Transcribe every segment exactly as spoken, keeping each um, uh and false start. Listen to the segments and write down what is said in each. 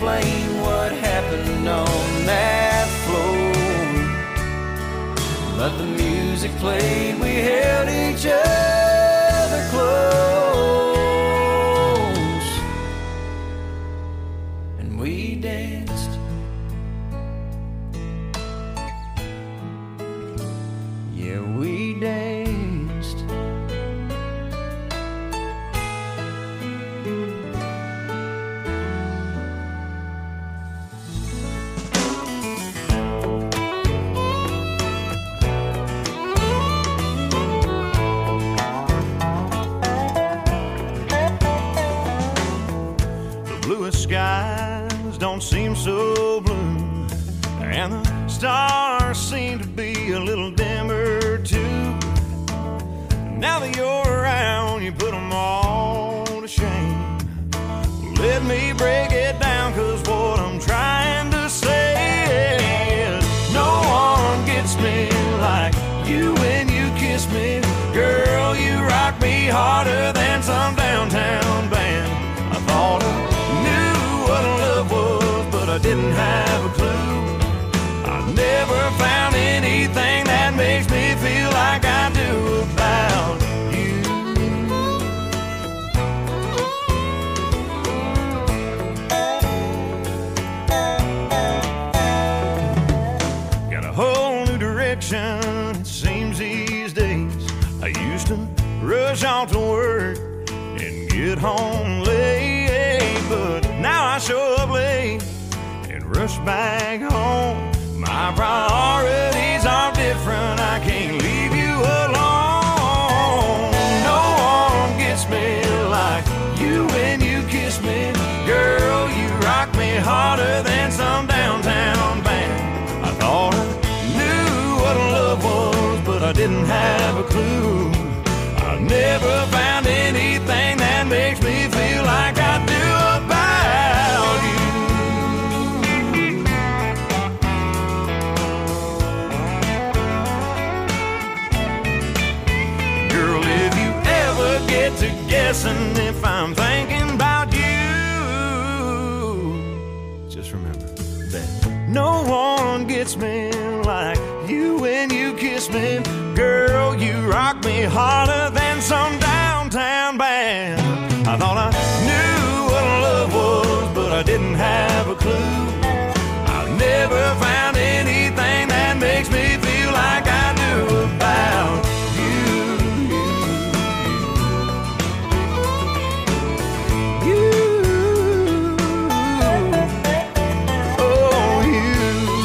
explain what happened on that floor. But the music played, we held each other close, and we danced. Yeah, we danced. Skies don't seem so blue, and the stars seem to be a little dimmer too. Now that you're around, you put them all to shame. Let me break it down, cause what I'm trying to say is no one gets me like you when you kiss me. Girl, you rock me harder than some downtown band. I thought of what love was, but I didn't have a clue. I never found anything that makes me feel like I do about you. Got a whole new direction, it seems these days. I used to rush off to work and get home late, but now I show up late and rush back home. My priorities are different, I can't leave you alone. No one gets me like you when you kiss me. Girl, you rock me harder than some downtown band. I thought I knew what love was, but I didn't have a clue. I never found anything that makes me feel like I do about you. Girl, if you ever get to guessing if I'm thinking about you, just remember that no one gets me like you when you kiss me. Girl, you rock me harder than some downtown band. I thought I knew what love was, but I didn't have a clue. I've never found anything that makes me feel like I do about you. You, oh you.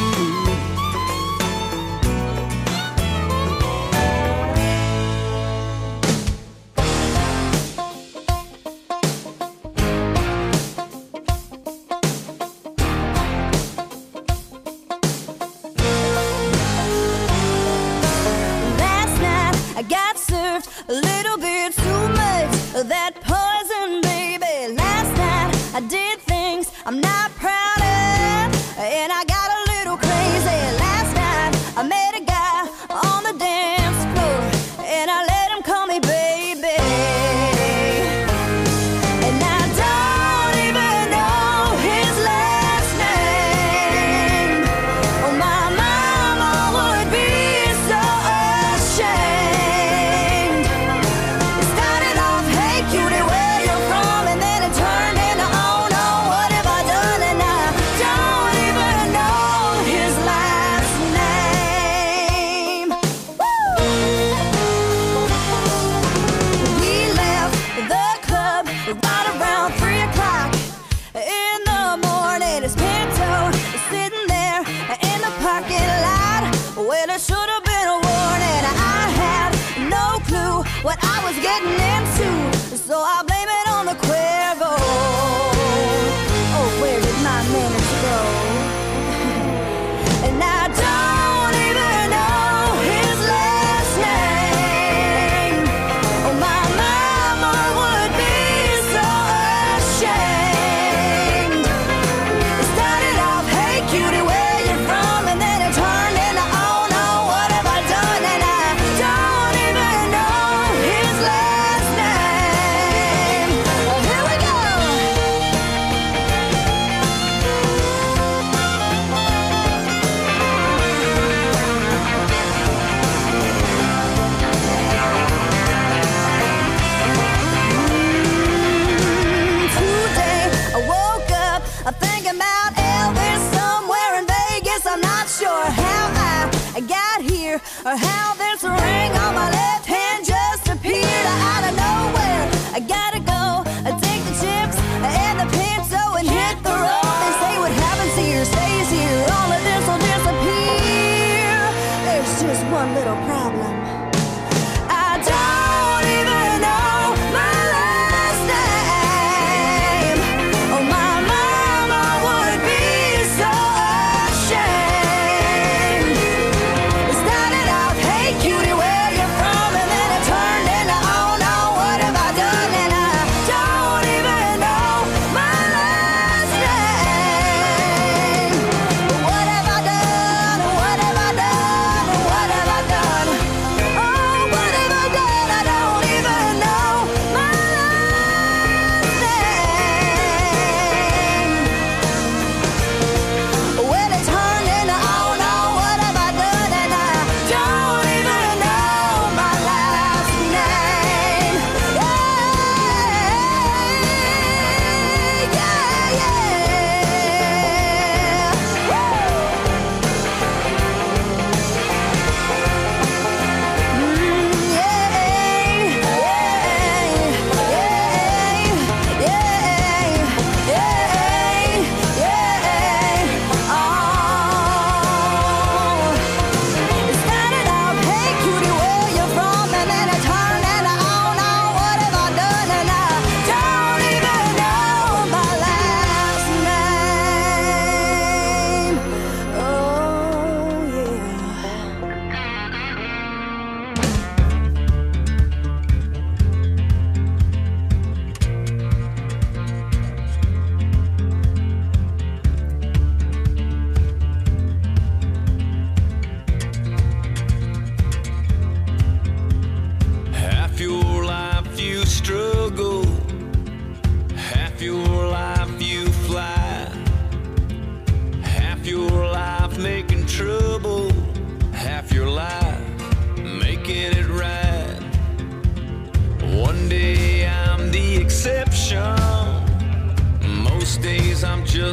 A little bit too much of that poison, baby. Last night I did things I'm not proud of, and I got a little crazy. Last night I met a guy on the dance floor, and I let him call me baby. And I don't even know his last name. Oh, my mama would be so ashamed. What I was getting into, so I blame it on the Cuervo. Oh, where did my manners go? And I don't even know his last name. Oh, my mama would be so ashamed. It started off, hey cutie, where you from? And then it turned into, oh no, what have I done? And I don't even know his last name.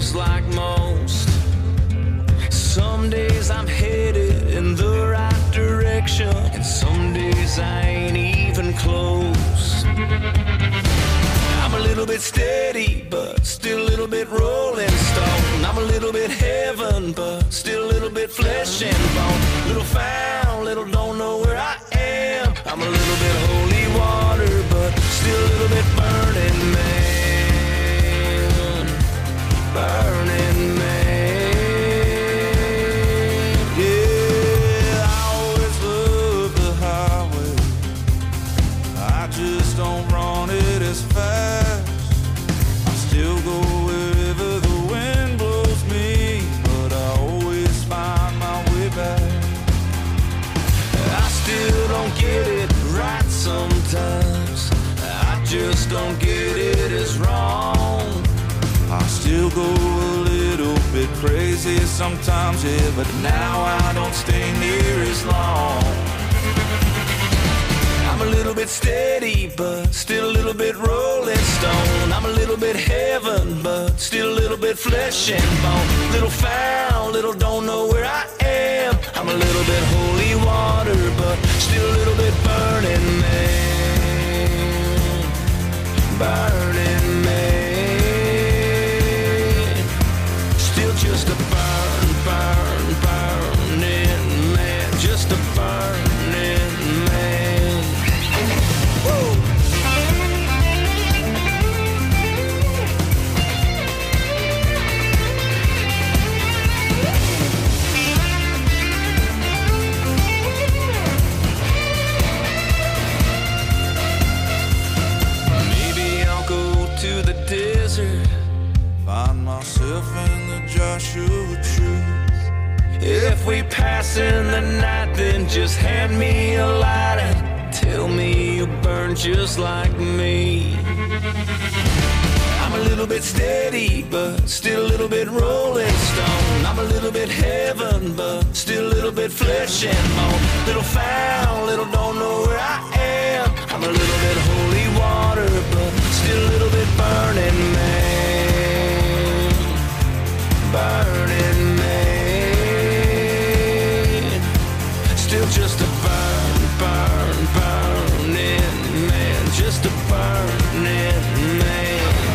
just like most. Some days I'm headed in the right direction, and some days I ain't even close. I'm a little bit steady, but still a little bit rolling stone. I'm a little bit heaven, but still a little bit flesh and bone. Little found, little don't know where I am. I'm a little bit holy water, but still a little bit burning man. Burning man. Yeah, I always love the highway. I just don't run it as fast. I still go wherever the wind blows me, but I always find my way back. I still don't get it right sometimes. I just don't get it as wrong. I still go a little bit crazy sometimes, yeah, but now I don't stay near as long. I'm a little bit steady, but still a little bit rolling stone. I'm a little bit heaven, but still a little bit flesh and bone. Little found, little don't know where I am. I'm a little bit holy water, but still a little bit burning man. Burning man. Still just a burn, burn, burning man. Just a burning man. Woo! Maybe I'll go to the desert. Find myself in the Joshua Tree. If we pass in the night, then just hand me a lighter. Tell me you burn just like me. I'm a little bit steady, but still a little bit rolling stone. I'm a little bit heaven, but still a little bit flesh and bone. Little found, little don't know where I am. I'm a little bit holy water, but still a little bit burning man. Burning man. Still just a burn, burn, burning man. Just a burning man.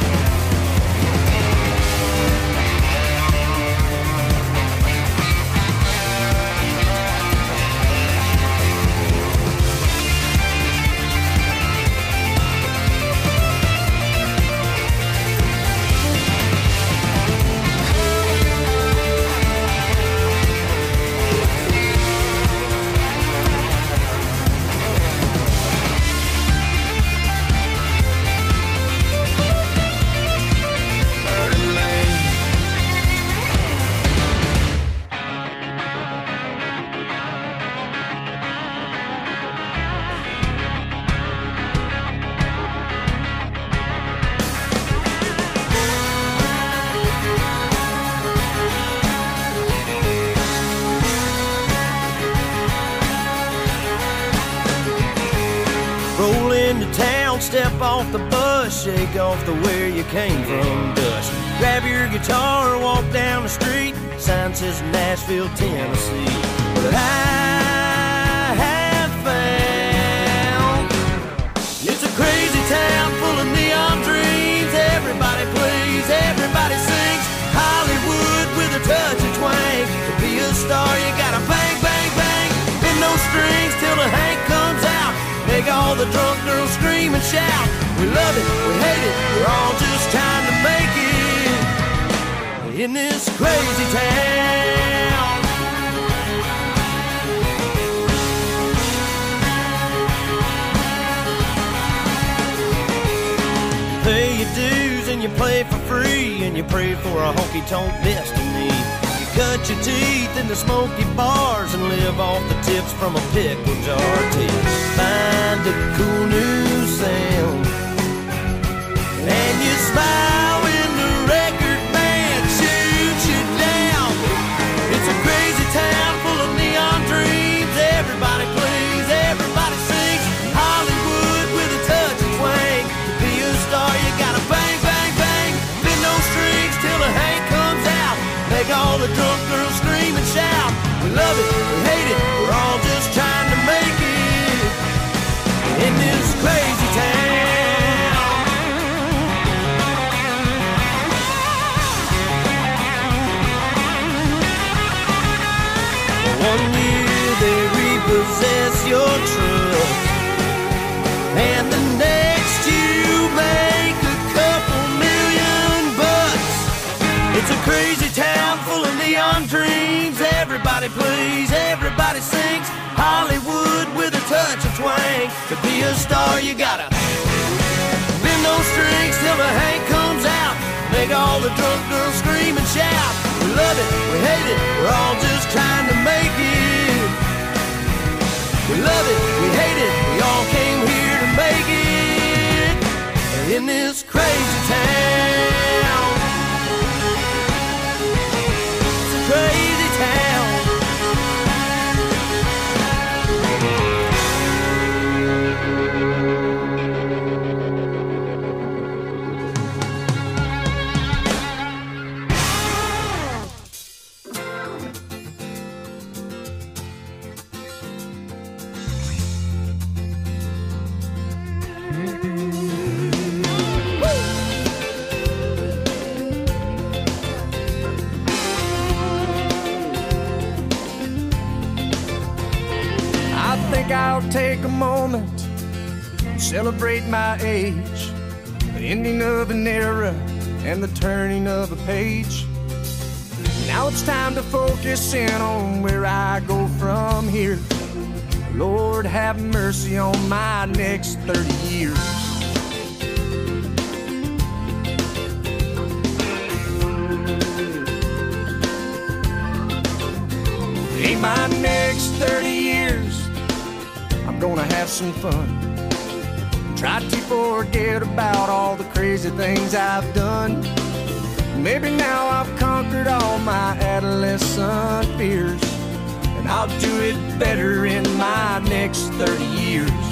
Burning man. Roll into town, step off the bus, shake off the where you came from dust. Grab your guitar, walk down the street, sign says Nashville, Tennessee. But I have found it's a crazy town full of neon dreams. Everybody plays, everybody sings. Hollywood with a touch of twang. To be a star, you gotta bang, bang, bang. Bend those strings till the Hank comes out. Make all the drunk girls scream and shout. We love it, we hate it, we're all just trying to make it in this crazy town. Pay your dues and you play for free, and you pray for a honky-tonk destiny. You cut your teeth in the smoky bars and live off the tips from a pickle jar till you find a cool new sound. And you smile when the record man shoots you down. It's a crazy town full of neon dreams. Everybody plays, everybody sings. Hollywood with a touch of twang. To be a star, you gotta bang, bang, bang. Bend those strings till the Hank comes. in this crazy town. One year they repossess your truck, and the next you make a couple million bucks. It's a crazy town full of neon dreams. Everybody plays, everybody sings. Hollywood with a touch of twang. To be a star you gotta bend those strings till the Hank comes out. Make all the drunk girls scream and shout. We love it, we hate it, we're all just trying to make it. We love it, we hate it, we all came here to make it. In this crazy town. It's a crazy town. I'll take a moment, celebrate my age, the ending of an era and the turning of a page. Now it's time to focus in on where I go from here. Lord, have mercy on my next thirty years. In my next thirty years, I'm gonna have some fun. Try to forget about all the crazy things I've done. Maybe now I've conquered all my adolescent fears, and I'll do it better in my next thirty years.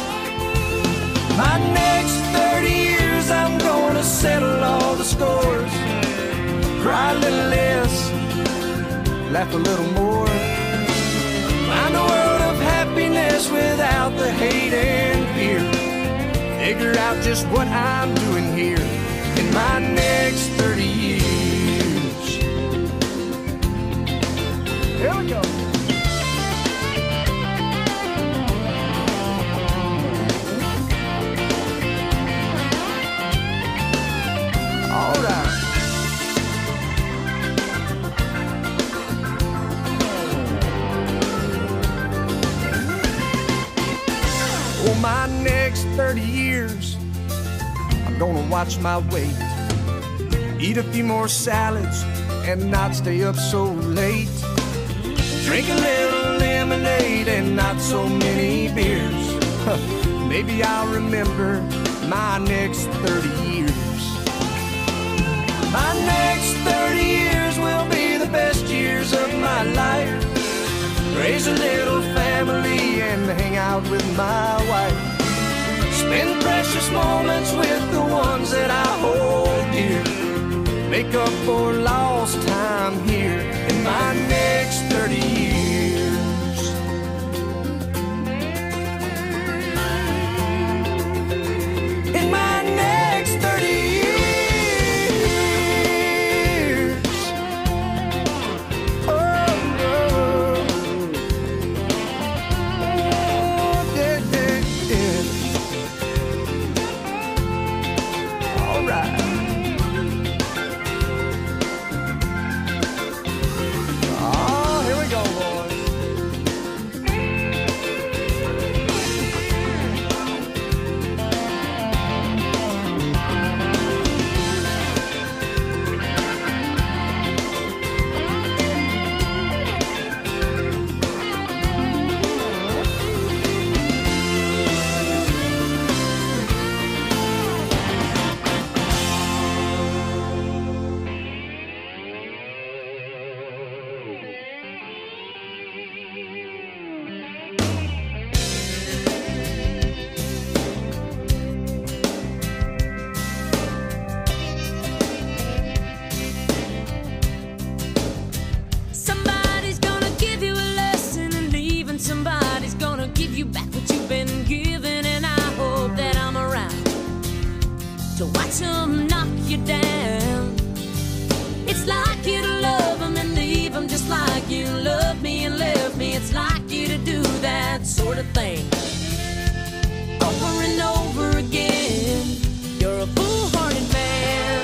My next thirty years, I'm gonna settle all the scores. Cry a little less, laugh a little more. Find a world of happiness without the hate and fear. Figure out just what I'm doing here in my next thirty years. Here we go. All right. For my next thirty years, I'm gonna watch my weight, eat a few more salads and not stay up so late, drink a little lemonade and not so many beers. Maybe I'll remember my next thirty years. My next thirty years will be the best years of my life. Raise a little family and hang out with my wife. Spend precious moments with the ones that I hold dear. Make up for lost time here in my next thirty years. In my next thirty years. to watch them knock you down. It's like you to love them and leave them just like you loved me and left me. It's like you to do that sort of thing over and over again. You're a foolhardy man.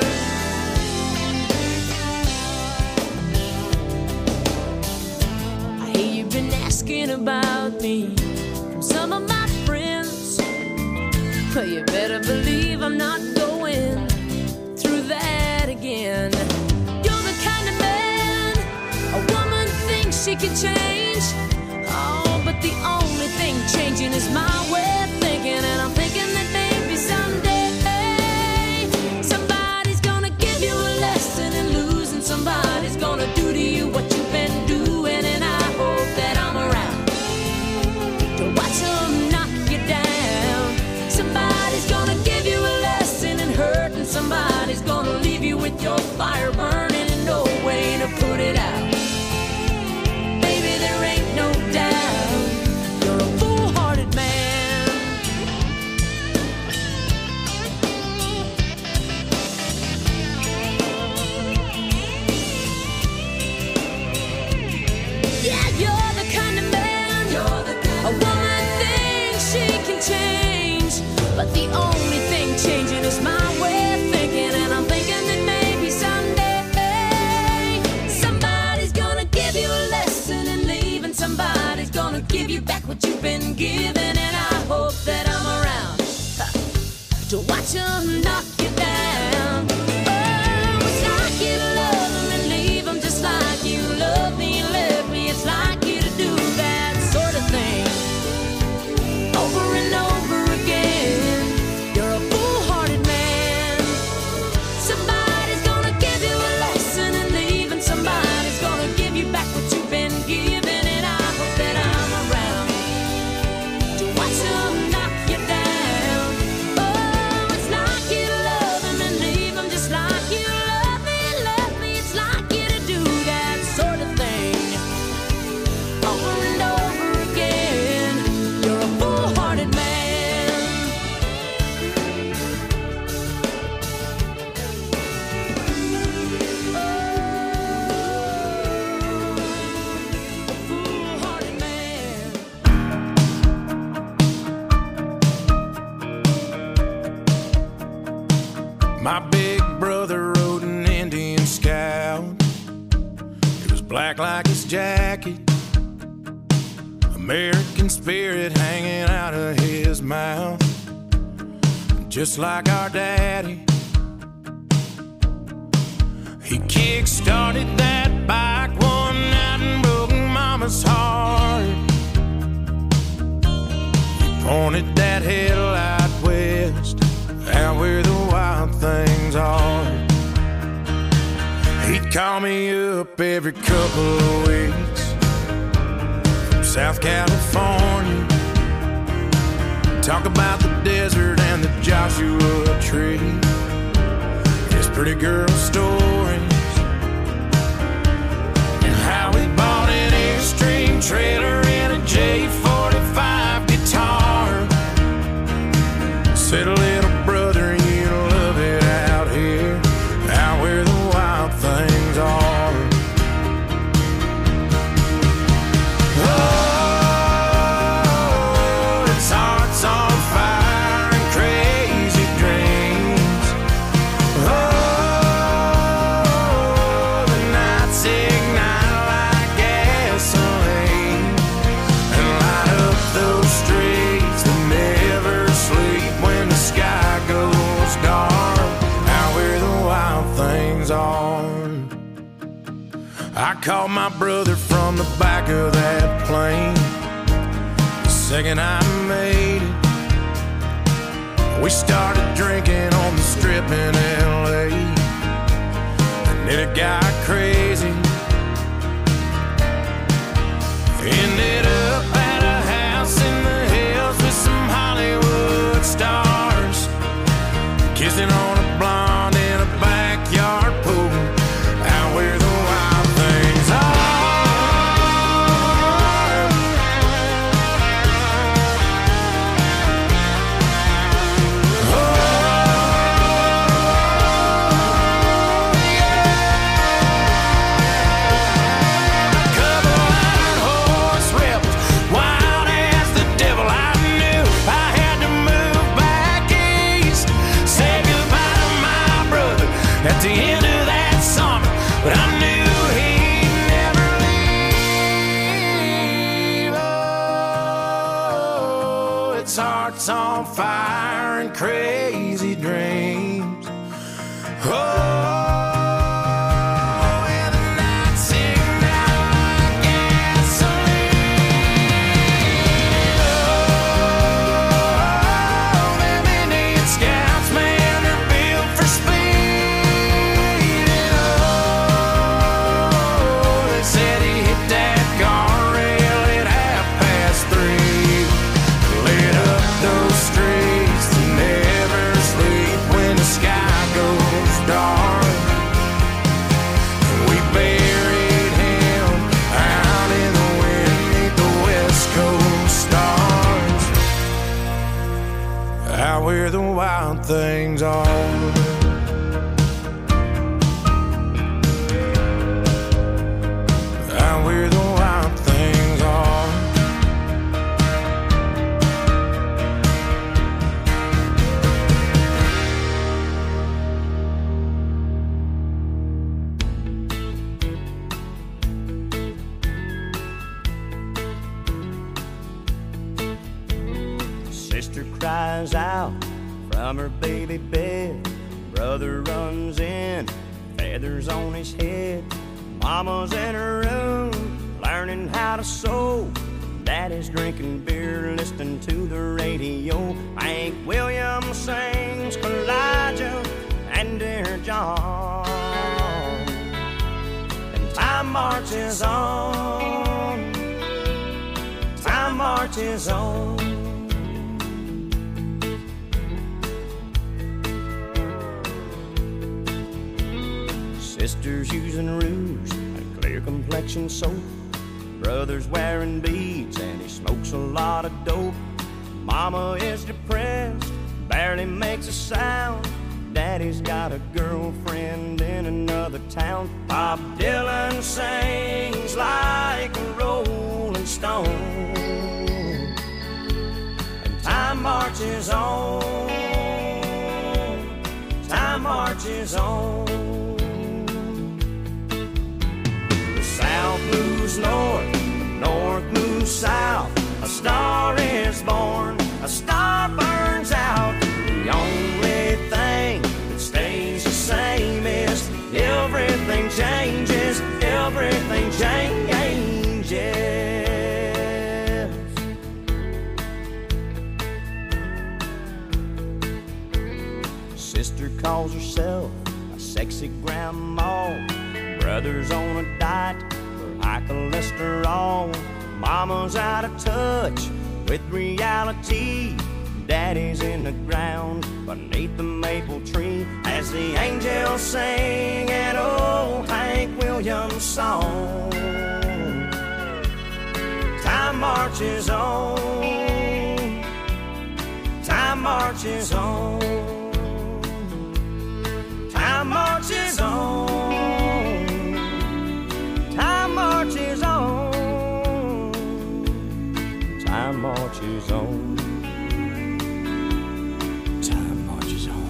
I hear you've been asking about me from some of my friends. Well, you better believe I'm not going through that again. You're the kind of man a woman thinks she can change. Oh, but the only thing changing is my way of thinking. And I'm thinking that maybe someday somebody's gonna give you a lesson in losing. Somebody's gonna do to you what you've been doing. And I hope that I'm around to watch them knock you down. Somebody's gonna give you a lesson in hurt, and somebody's gonna leave you with your fire burning and no way to put it out. Baby, there ain't no doubt you're a foolhardy man. Yeah, you're the kind of man you're the kind a woman thinks she can change, but the only thing changing is my way of thinking. And I'm thinking that maybe someday somebody's gonna give you a lesson in leaving. Somebody's gonna give you back what you've been given. And I hope that I'm around huh, to watch them knock you down. Oh, it's like you to love them and leave them just like you love me and left me. It's like you to do that sort of thing over and over again. You're a foolhardy man. Somebody's gonna give you a lesson in leaving. Somebody's gonna give you back what you've been given. And I hope that I'm around to watch them knock you down. Oh, it's like you to love them and leave them just like you love me and left me. It's like you to do that sort of thing over and over again. You're a foolhardy man. Foolhardy man. My big brother rode an Indian Scout. It was black like his jacket, American spirit hanging out of his mouth. Just like our daddy, he kick-started that bike one night and broke Mama's heart. He pointed that headlight west, out where the wild things are. He'd call me up every couple of weeks from South California, talk about the desert and the Joshua Tree, his pretty girl stories, and how he bought an Airstream trailer and a J forty-five guitar. Said, little brother, you love it out here, out where the wild things are. Oh, its heart's on fire and crazy dreams. Oh, the nights ignite like gasoline and light up those streets that never sleep when the sky goes dark, out where the wild things are. I called my brother from the back of that plane the second I made it. We started drinking on the strip in L A, and then it got crazy. Ended up at a house in the hills with some Hollywood stars, kissing on a blonde in a backyard pool, out where the wild things are. Oh, hearts on fire and crazy dreams. Oh. Where the wild things are. Out where the wild things are. Sister cries out from her baby bed. Brother runs in, feathers on his head. Mama's in her room, learning how to sew. Daddy's drinking beer, listening to the radio. Hank Williams sings Elijah and Dear John. And time marches on, time marches on. Sisters using rouge and clear complexion soap. Brother's wearing beads and he smokes a lot of dope. Mama is depressed, barely makes a sound. Daddy's got a girlfriend in another town. Bob Dylan sings like a rolling stone. And time marches on, time marches on. South moves north, north moves south. A star is born, a star burns out. The only thing that stays the same is everything changes, everything changes. Sister calls herself a sexy grandma. Brother's on a diet for high cholesterol. Mama's out of touch with reality. Daddy's in the ground beneath the maple tree as the angels sing an old Hank Williams song. Time marches on, time marches on, time marches on. Time marches on, time marches on, time marches on.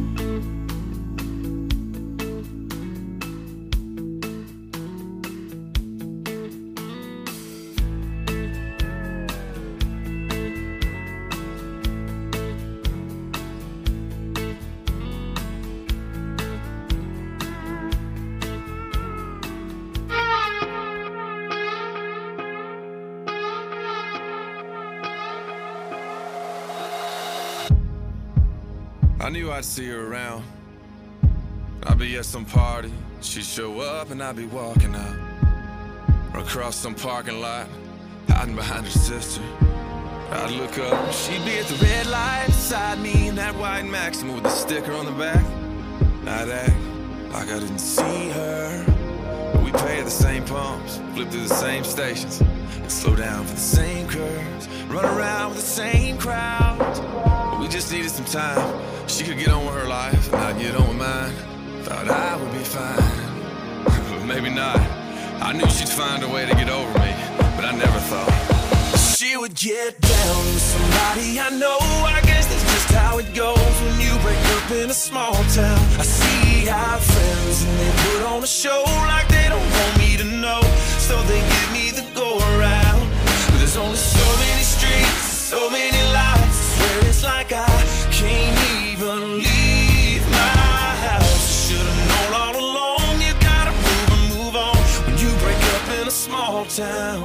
I knew I'd see her around. I'd be at some party, she'd show up and I'd be walking out. Or across some parking lot, hiding behind her sister. I'd look up, she'd be at the red light beside me in that white Maxima with the sticker on the back. I'd act like I didn't see her, but we pay at the same pumps, flip through the same stations, and slow down for the same curves, run around with the same crowds. But we just needed some time. She could get on with her life, and I'd get on with mine. Thought I would be fine, but maybe not. I knew she'd find a way to get over me, but I never thought she would get down with somebody I know. I guess that's just how it goes when you break up in a small town. I see our friends and they put on a show like they don't want me to know, so they give me the go around. But there's only so many streets, so many lights, I swear it's like I can't even leave my house. Should've known all along, you gotta move and move on when you break up in a small town.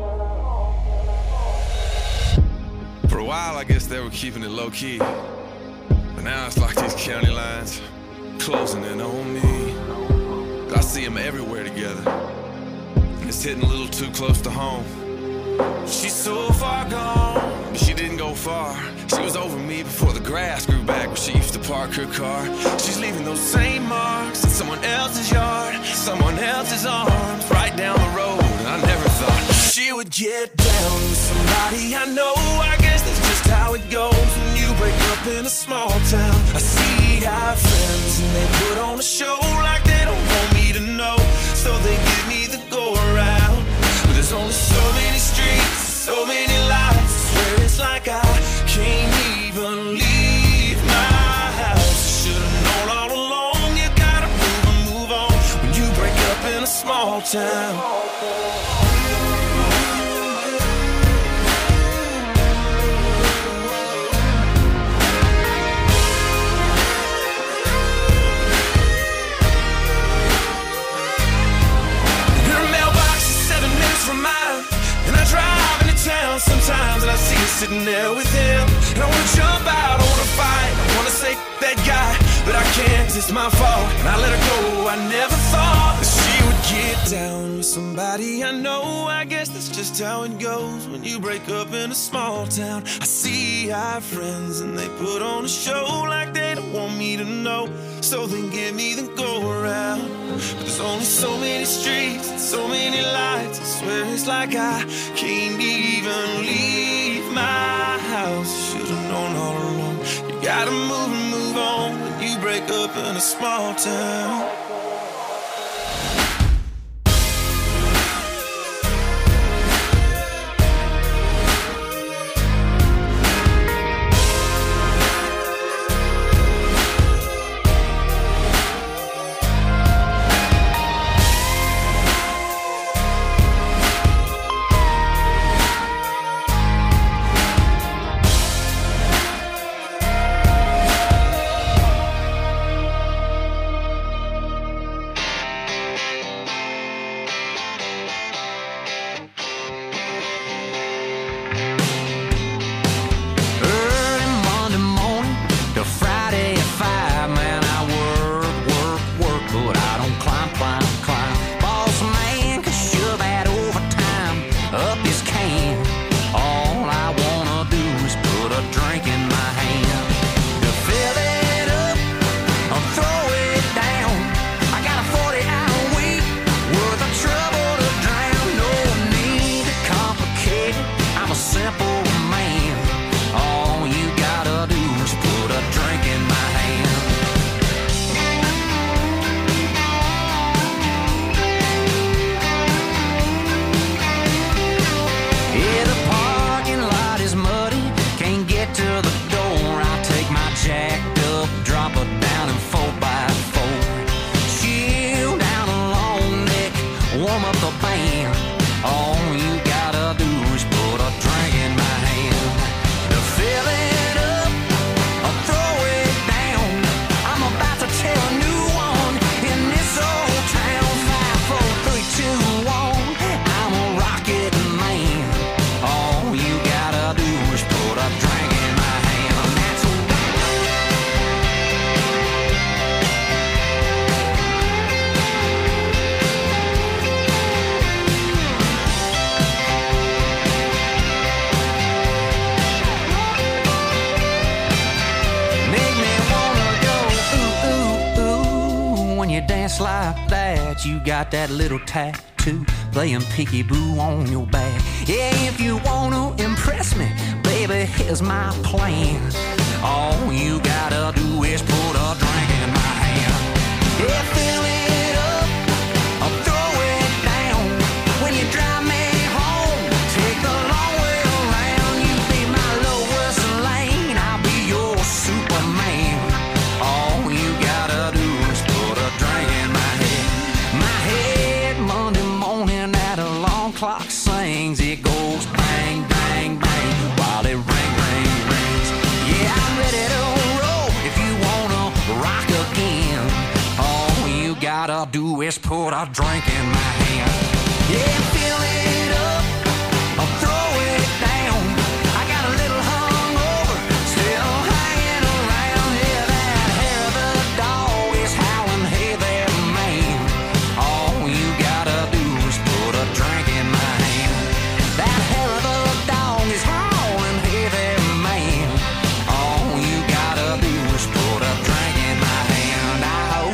For a while, I guess they were keeping it low-key, but now it's like these county lines closing in on me. I see them everywhere together, and it's hitting a little too close to home. She's so far gone, but she didn't go far. She was over me before the grass grew back where she used to park her car. She's leaving those same marks in someone else's yard, someone else's arms, right down the road. And I never thought she would get down with somebody I know. I guess that's just how it goes when you break up in a small town. I see our friends and they put on a show like they don't want me to know, so they give me the go around. But there's only so many streets, so many lights, I swear it's like I can't even leave my house. Should've known all along, you gotta move and move on when you break up in a small town. From mine, and I drive into town sometimes, and I see her sitting there with him, and I wanna jump out, I wanna fight, I wanna say that guy, but I can't, 'cause it's my fault, and I let her go. I never thought that she would get down with somebody I know. I guess that's just how it goes when you break up in a small town. I see our friends and they put on a show like they don't want me to know, so they give me the go around. But there's only so many streets and so many lights, I swear it's like I can't even leave my house. Should've known all along, you gotta move and move on when you break up in a small town. Like that, you got that little tattoo playing peekaboo on your back. Yeah, if you wanna impress me, baby, here's my plan. All you gotta do is put a drink in my hand. Yeah, fill it up, or throw it down. When you drive me home, take the long way around. You be my lowest lane, I'll be your Superman. All you gotta do is put a drink in my head. My head, Monday morning at a long clock sings. It goes bang, bang, bang, while it ring, ring, rings. Yeah, I do is put a drink in my hand. Yeah, fill it up, I'll throw it down. I got a little hungover, still hanging around. Yeah, that hair of the dog is howling, hey there, man. All you gotta do is put a drink in my hand. That hair of the dog is howling, hey there, man. All you gotta do is put a drink in my hand. Oh,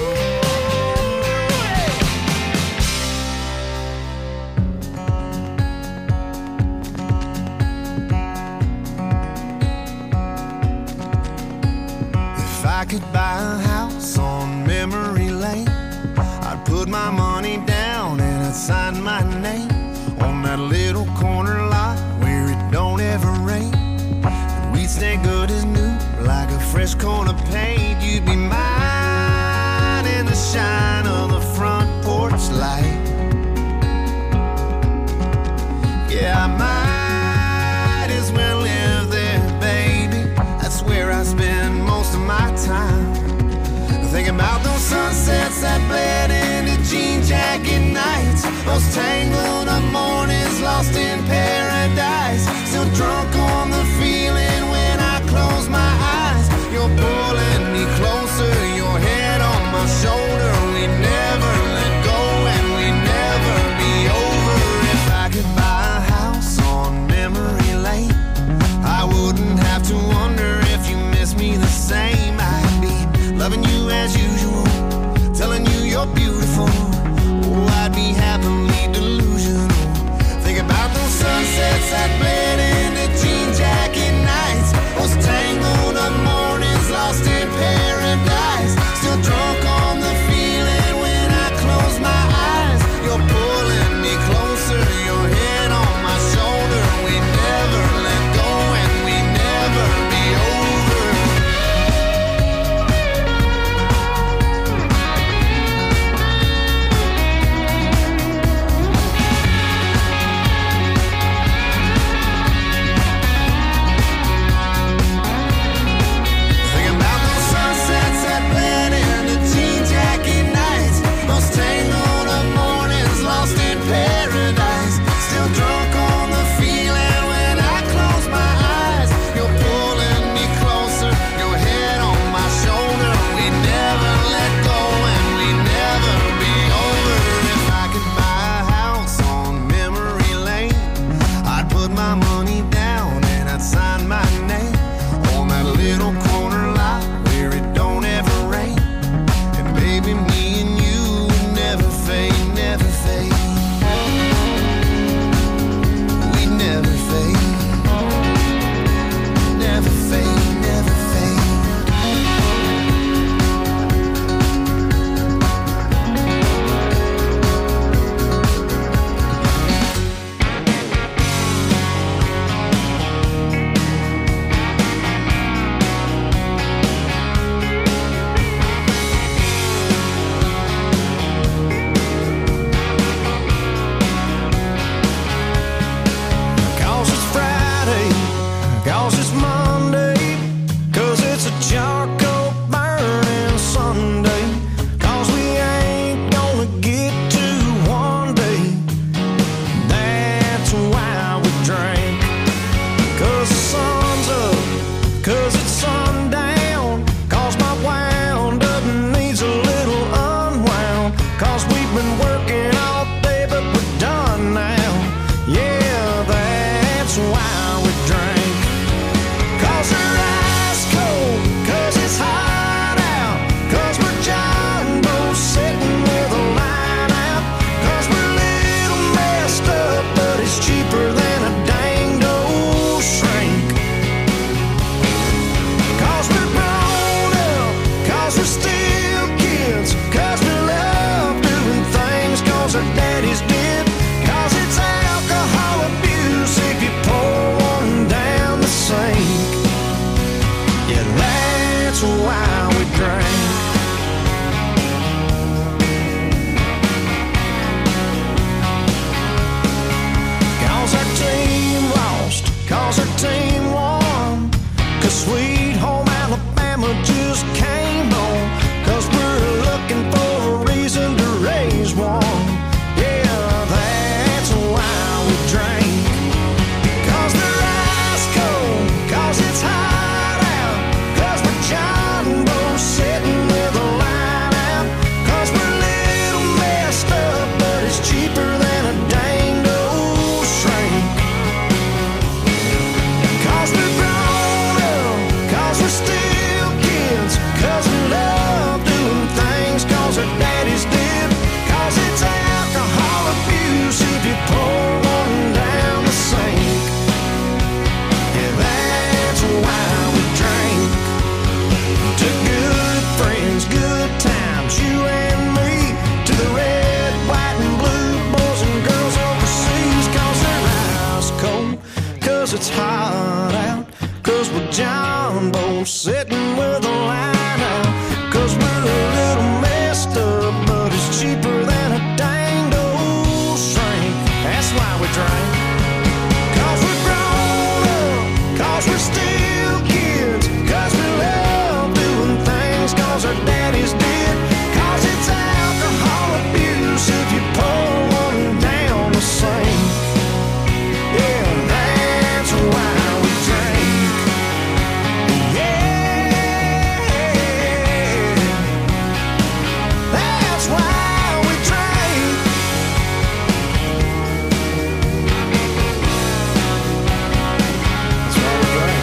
if I could buy a house on memory lane, I'd put my money down and I'd sign my name on that little corner lot where it don't ever rain. And we'd stay good as new, like a fresh coat of paint. You'd be mine in the shine of the front porch light. Yeah, I might as well live there, baby. That's where I spend most of my time. Thinking about those sunsets that bled into jean jacket nights, those tangled up mornings lost in paradise. Still drunk on the feeling when I close my eyes. You're pulling me closer, your head on my shoulder. We never let go and we never be over. If I could buy a house on memory lane, I wouldn't have to wonder if you miss me the same. I'd be loving you as usual, telling you you're beautiful. Oh, I'd be happily delusional. Think about those sunsets that bled into jean jacket nights, those tangled up mornings lost in paradise. Still drunk on the feeling when I close my eyes. You're pulling me closer, your head on my shoulder. We never let go and we never be over. Thinking about those sunsets that bled into jean jacket nights, those tangled up mornings lost in paradise. Still drunk on the feeling when I close my eyes. You're pulling me closer, your head on my shoulder. We never let go and we never be over. If I could buy a house on memory lane, I'd put my money down and I'd sign my name on that little corner lot where it don't ever rain. And baby, me and you never fade, never fade. We never fade, never fade, never fade. Cause it's Friday, cause it's Monday, cause it's a charcoal burning Sunday, cause we ain't gonna get to one day. That's why we drink. Cause the sun's up, cause it's sundown, cause my wound up needs a little unwound, cause we've been working all day but we're done now. Yeah, that's why we drink. Cause we're ice cold, cause it's hot out, cause we're jumbo sitting with a line out, cause we're a little messed up but it's cheaper than a danged old shrink. Cause we're grown up, cause we're still kids, cause we love doing things cause our daddies did, cause it's alcohol abuse if you pour one down the sink. Yeah, that's why we drink. Cause our team lost, cause our team won, cause Sweet Home Alabama just came on, cause we're looking for a reason to drank to good friends, good times, you and me, to the red, white, and blue boys and girls overseas. Cause they're ice cold, cause it's hot out, cause we're John Bones sitting with a line out, cause we're a little messed up, but it's cheaper than a dang old shrink. That's why we drink. Cause we're grown up, cause we're still kids, cause we love doing things cause our daddies did, cause it's alcohol abuse if you pour one down the sink. Yeah, that's why we drink. Yeah, that's why we drink. That's why we drink.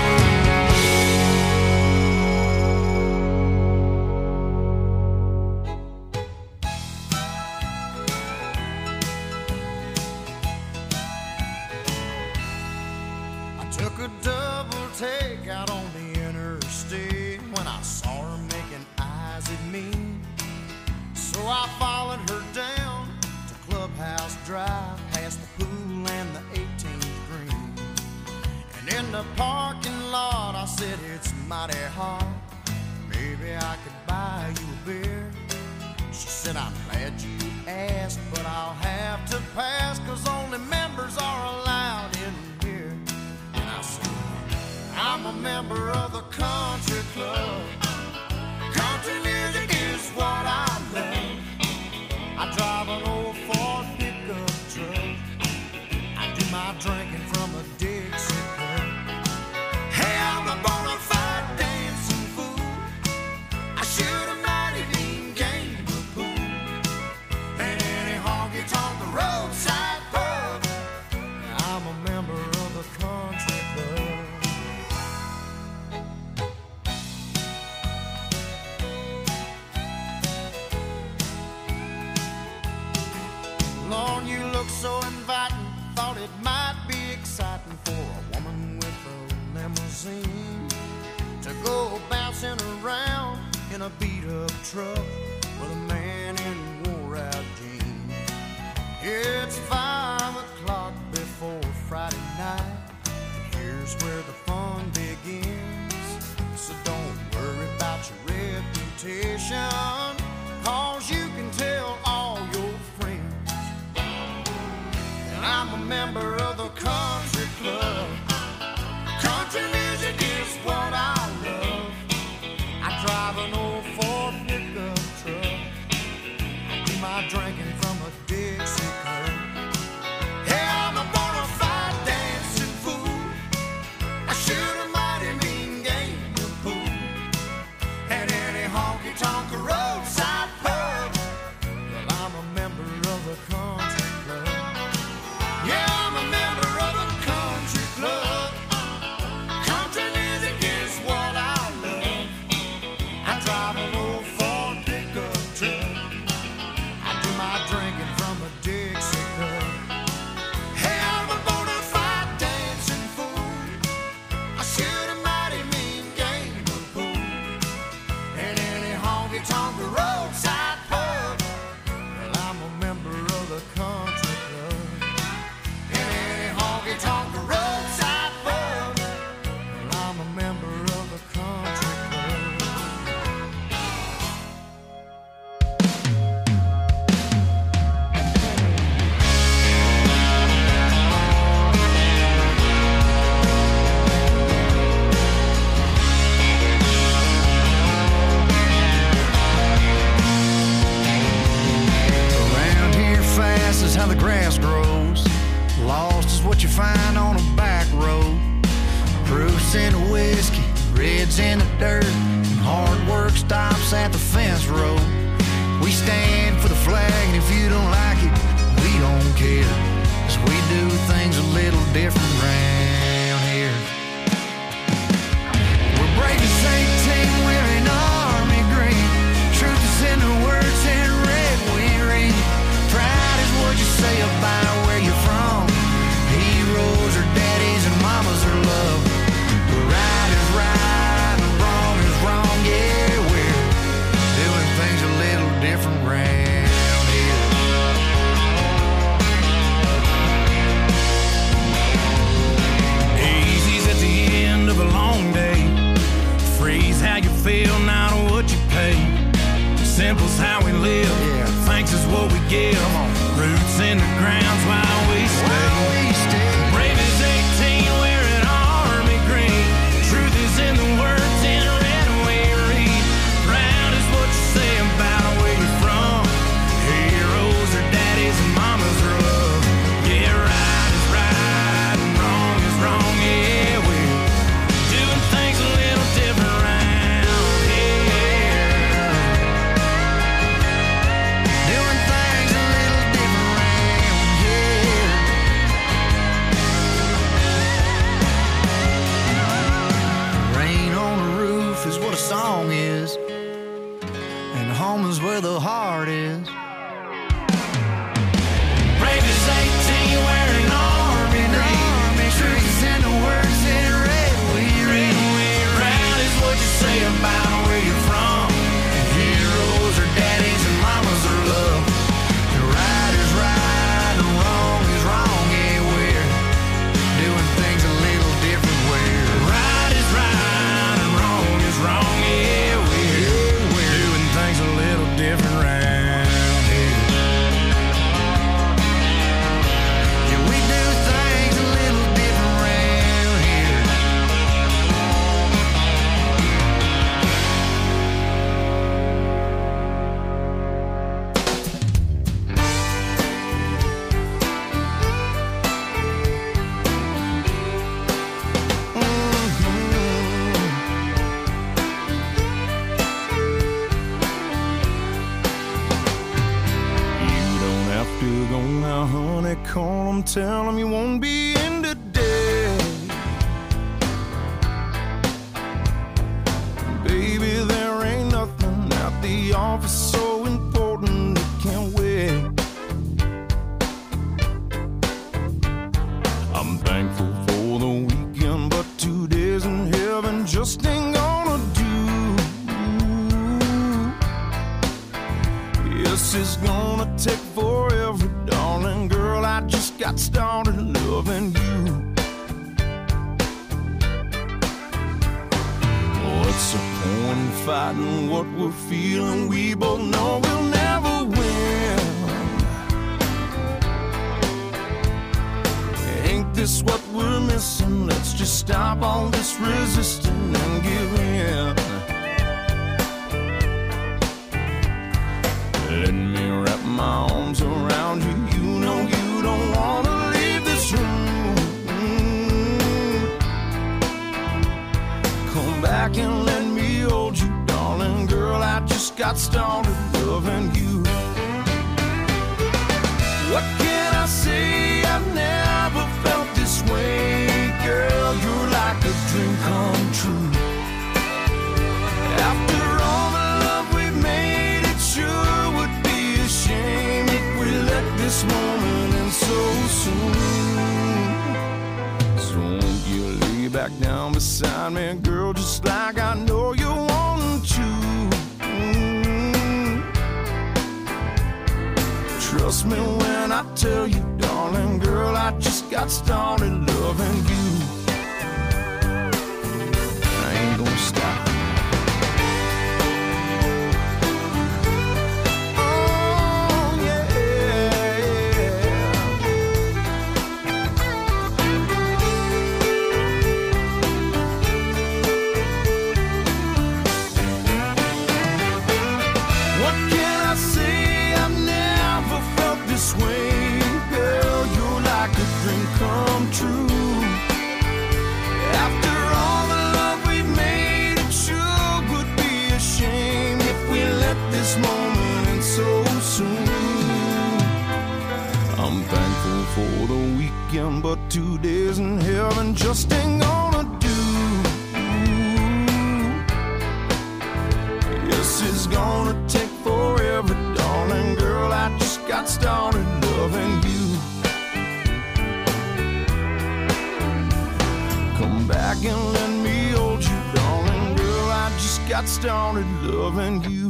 I took a double take out on the interstate when I saw her making eyes at me. So I followed her down to Clubhouse Drive, past the pool and the eighteenth green. And in the parking lot I said, it's mighty hot, maybe I could buy you a beer. She said, I'm glad you asked, but I'll have to pass, cause only members are allowed in here. And I said, I'm a member of the country club. Country music is what I love. I drive an old Ford pickup truck. I do my drinking from a Dixie cup. Hey, I'm a bona fide dancing fool. I shoot a mighty mean game of pool. And any honky tonk the roadside pub. I'm a member of the country club. Lord, you look so inviting. Thought it might be exciting for a woman with a limousine to go bouncing around in a beat-up truck with a man in wore-out jeans. It's five o'clock before Friday night, and here's where the fun begins. So don't worry about your reputation, cause you can tell all your friends. And I'm a member of the country club. Country music is what I love. I drive an old Ford pickup truck. I do my drinking from a Dixie cup. Hey, I'm a bona fide dancing fool. I shoot a mighty mean game of pool. At any honky tonk roadside pub. Well, I'm a member of the country club. Yeah, I'm a member of the country club. Country music is what I love. I drive an old Ford pickup truck. I do my drinking from a Dixie cup. Hey, I'm a bona fide dancing fool. I shoot a mighty mean game of pool. And any honky tonk roadside pub. Well, I'm a member of the country club. And any honky tonk roadside pub. Well, I'm a member of the country club. Around here fast is how the grass grows. Lost is what you find on a back road. Proofs in the whiskey, reds in the dirt, and hard work stops at the fence road. We stand for the flag, and if you don't like it, we don't care, 'cause we do things a little different round here. We're brave as eighteen, wearing army green. Truth is in the words in red we read. Pride is what you say about where you're from. Heroes are daddies and mamas are love. Right is right how we live. Yeah. Thanks is what we give. Roots in the ground's why we stay. Why we stay. Brave as eighteen, wearing army green. Truth is in the words in red we read. Proud is what you say about where you're from. Heroes are daddies and mamas are love. Yeah, right is right and wrong is wrong. Yeah, we're doing things a little different around here. Doing things a little different around here. Rain on the roof is what a song is, and home is where the heart is. Brave as eighteen, wearing army green. Truth is in the words in red we read. Proud is what you say about where you're from. Heroes are daddies and mamas are love. The right is right and wrong is wrong. Yeah, we're doing things a little different. Where right is right and wrong is wrong. Yeah, we're, we're doing things a little different round here. Yeah, we do things a little different round here. You don't have to go now, honey. Call 'em, tell 'em you won't be in today. Baby, there ain't nothing at the office so important it can't wait. I'm thankful for the weekend, but two days in heaven just ain't gonna do. Yes, it's gonna take forever, darling girl. I just got started loving you. What's the point in fighting what we're feeling? We both know we'll never win. Ain't this what we're missing? Let's just stop all this resisting and give in. Let me wrap my arms around you. You know you don't wanna leave this room. Come back and let me hold you, darling girl. I just got started loving you. What can I say? I've never felt this way, girl. You're like a dream come true. After all the love we've made, it sure would be a shame if we let this moment end so soon. So won't you lay back down beside me, girl, just like I know you want to. Mm. Trust me when I tell you, darling girl, I just got started loving you. I ain't gonna stop. Oh, yeah. What can I say? I've never felt this way, girl. You're like a dream come true. After all the love we've made, it sure would be a shame if we let this moment end so soon. I'm thankful for the weekend, but two days in heaven just ain't gonna do. Yes, it's gonna take forever, darling girl. I just got started loving you. Come back and let me hold you, darling girl. I just got started loving you.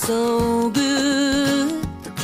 so good.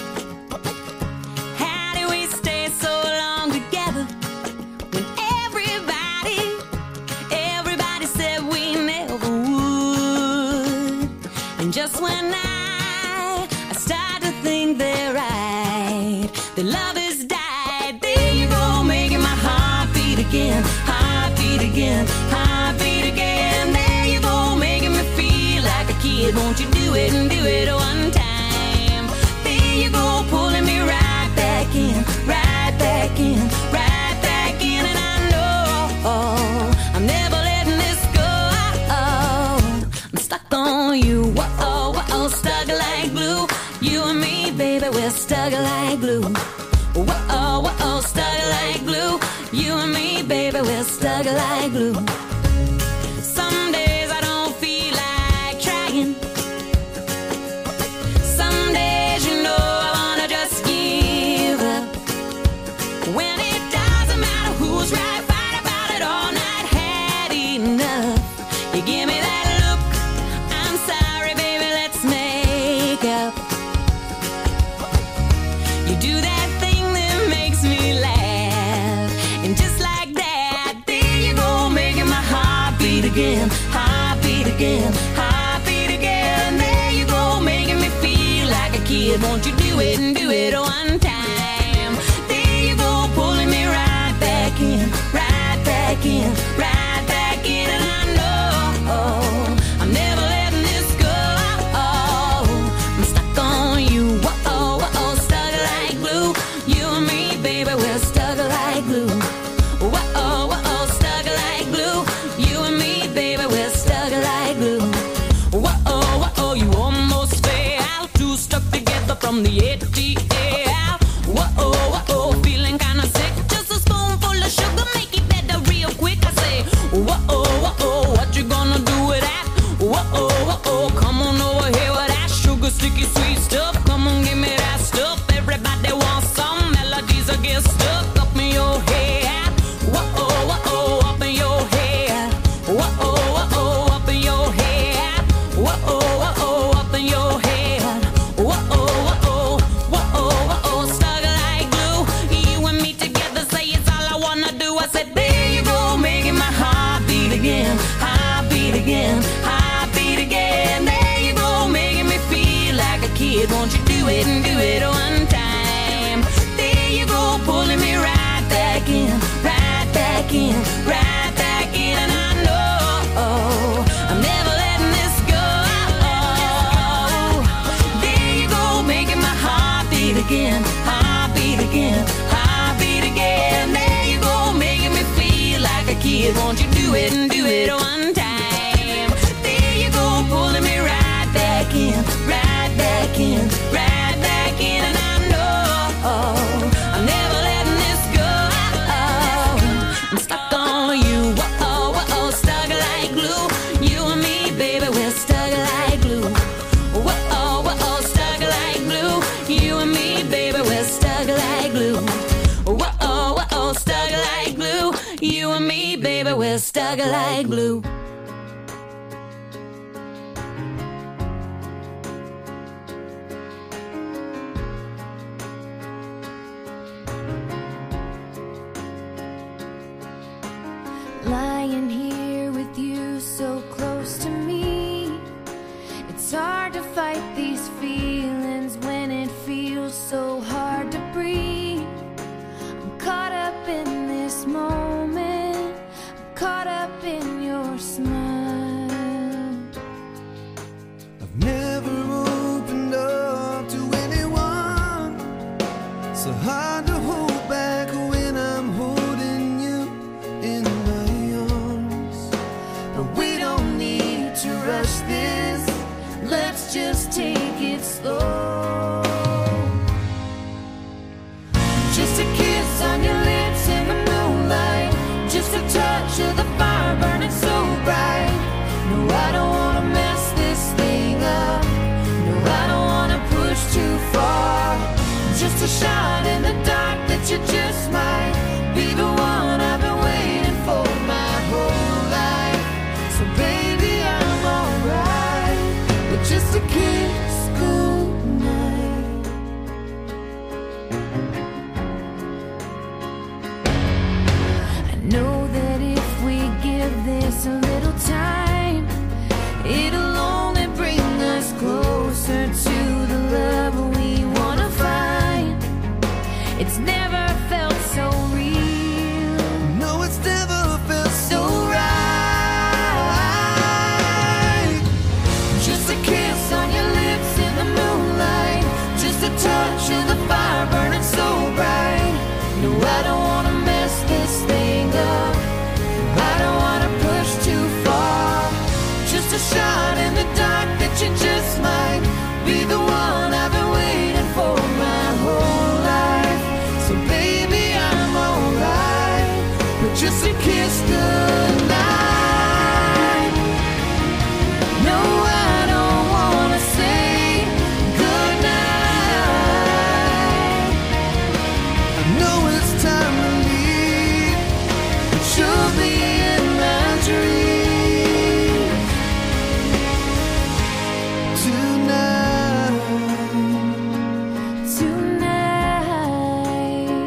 How did we stay so long together when everybody, everybody said we never would? And just when I, I start to think they're right, the love has died. There you go, making my heart beat again, heart beat again, heart beat again. There you go, making me feel like a kid. Won't you do it and do it one time? There you go, pulling me right back in, right back in, right back in. And I know I'm never letting this go. I'm stuck on you, whoa, whoa, stuck like glue. You and me, baby, we're stuck like glue. Whoa, whoa, stuck like glue. You and me, baby, we're stuck like glue. Some days I don't feel like trying. Some days, you know, I wanna just give up. When it doesn't matter who's right, fight about it all night, had enough. You give me that look, I'm sorry, baby, let's make up. You do that thing that makes me laugh, and just like that, there you go, making my heart beat again, heart beat again, heart beat again. There you go, making me feel like a kid. Won't you do it and do it one time? There you go, pulling me right back in, right back in, right back in. And I know I'm never letting this go. I'm stuck on you, whoa, whoa, stuck like glue. You and me, baby, we're stuck like glue. Whoa, whoa, stuck like glue. You and me, baby, we're stuck like glue. Whoa, whoa, you almost fell, two stuck together from the A T L. Whoa, whoa, feeling kinda sick. Just a spoonful of sugar, make it better real quick. I say, whoa, whoa, what you gonna do with that? Whoa, whoa, come on over here with that sugar, sticky, sweet stuff. Come on, give me that stuff. Everybody wants some melodies that get stuck up in your head. Whoa, whoa, up in your head. Whoa, whoa, up in your head. Whoa, whoa, up in your head. Whoa, whoa, whoa, whoa, stuck like glue. You and me together, say it's all I wanna do. I said, there you go, making my heart beat again, heart beat again, heart beat again. There you go, making me feel like a kid. Won't you do it and do it one time? There you go, pulling me right back in, right back in, right back in. And I know I'm never letting this go. There you go, making my heart beat again, heart beat again, heart beat again. There you go, making me feel like a kid. Won't you do it and do it one time? There you go, pulling me right back in, right back in, right back in. And I know I'm never letting this go. I'm stuck on you, whoa, whoa, stuck like glue. You and me, baby, we're stuck like glue. Whoa, whoa, stuck like glue. You and me, baby, we're stuck like glue. Whoa, whoa, stuck like glue. You and me, baby, we're stuck like glue. Lying here with you so close to me, it's hard to fight these feelings when it feels so hard to breathe. I'm caught up in this moment, I'm caught up in your smile. I've never opened up to anyone, so hard to hold back when I'm holding you in my arms. But we don't need to rush this, let's just take it slow. Just a kiss on your lips in the moonlight, just a touch of the fire burning so bright. No, I don't wanna mess this thing up, no, I don't wanna push too far. Just a shot in the dark that you just might be the one I've been waiting for my whole life. So baby, I'm alright with just a kiss. Cool. touch of the fire burning so bright. No, I don't wanna mess this thing up. I don't wanna push too far. Just a shot in the dark that you just might be the one I've been waiting for my whole life. So baby, I'm alright, but just a kiss goodnight. No, I don't wanna say goodnight. I know it's time to leave, But you'll be in my dreams tonight. tonight.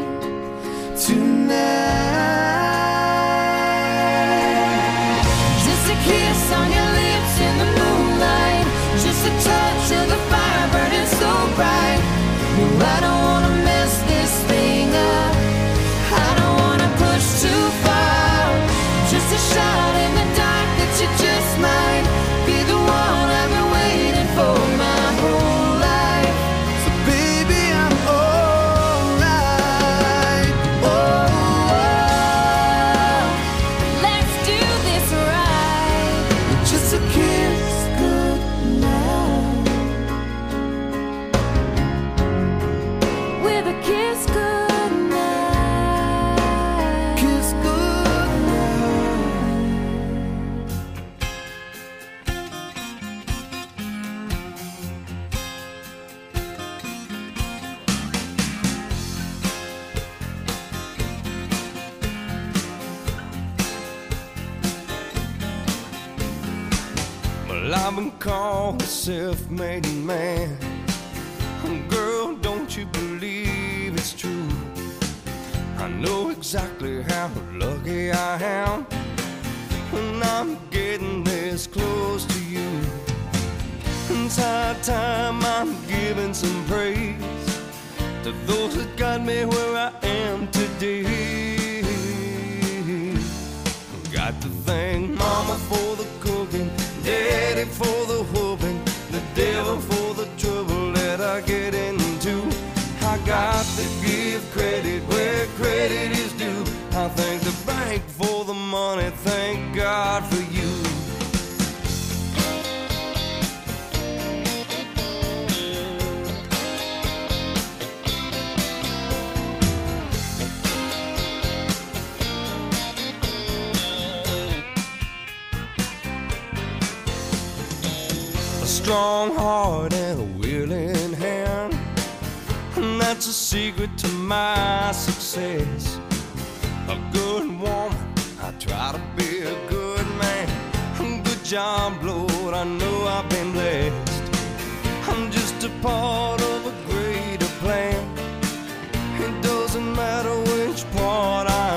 Tonight. Just a kiss on your lips in the moonlight. Just a touch of the fire burning so bright. No, I don't wanna mess this thing up. I don't wanna push too far. Just a shot in the dark that you just might be the one I've been waiting for my whole life. So baby, I'm alright. Oh, Let's do this right. just a kiss Goodnight. With a kiss goodnight. kiss goodnight. Well, I've been called a self-made man. Girl, don't you believe it's true? I know exactly how lucky I am when I'm getting this close to you. It's high time I'm giving some praise to those that got me where I am today. Got to thank Mama for the cooking, Daddy for the whooping, the devil for the trouble that I get into. I got to give credit where credit is due. I thank the bank for the money, thank God for you. A strong heart and a willing hand, and that's a secret to my success. A good woman, I try to be a good man. Good job, Lord, I know I've been blessed. I'm just a part of a greater plan. It doesn't matter which part I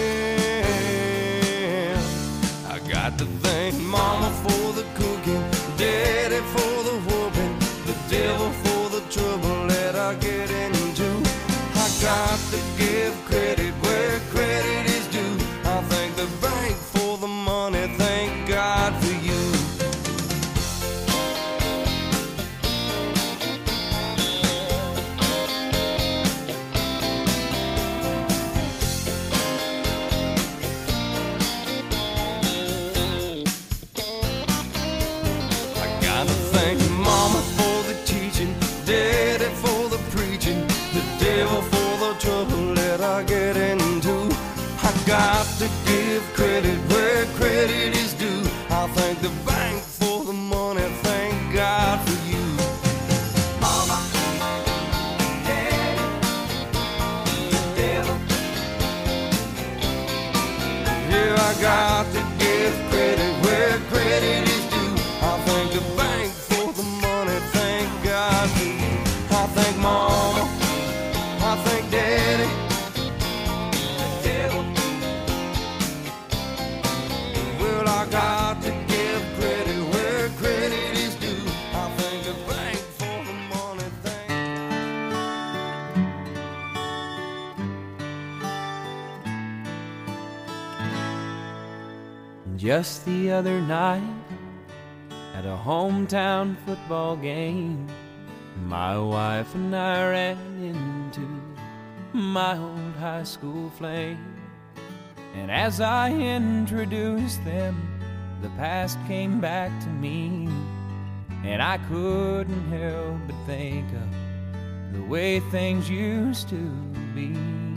am. I got to thank Mama for the cooking, Daddy for the whooping, the devil for the trouble that I get into. I got to give credit where credit is due. I thank the bank for the money, thank God for you. I gotta thank Mama for the teaching, Daddy for the preaching, the devil for the trouble that I get into. I got to give credit where credit is due. I thank the bank for the money, thank God for you. Mama, Daddy, the devil. Yeah, I got to give credit where credit is due. I thank the bank for the money, thank God for you. I thank Mama, I thank Daddy, the devil. Well, I got to give credit where credit is due. I thank the bank for the money, thank Just the other night at a hometown football game, My wife and I ran into my old high school flame, and as I introduced them, the past came back to me, and I couldn't help but think of the way things used to be.